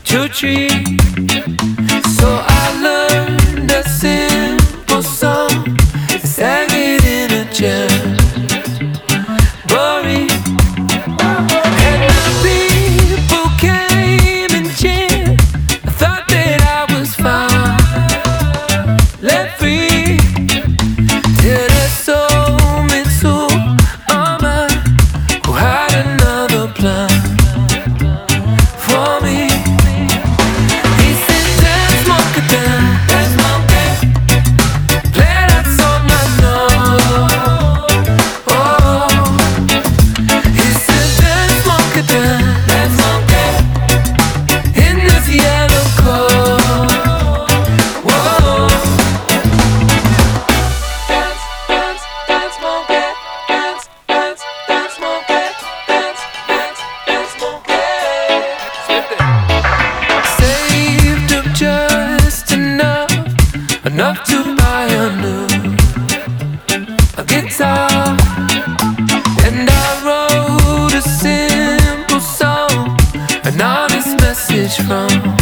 to tree. So I learned a simple song and sang it in a jamboree. And the people came and cheered. I thought that I was finally free, till they sold me to a man who had another plan for me. He said, dance, monkey, dance, monkey, play that song I know. Oh, he said, dance, monkey, dance, monkey, in this yellow coat. Whoa, dance, dance, dance, monkey, dance, dance, dance, monkey, dance, dance, dance, monkey. Saved up just enough to buy a new guitar, and I wrote a simple song, an honest message from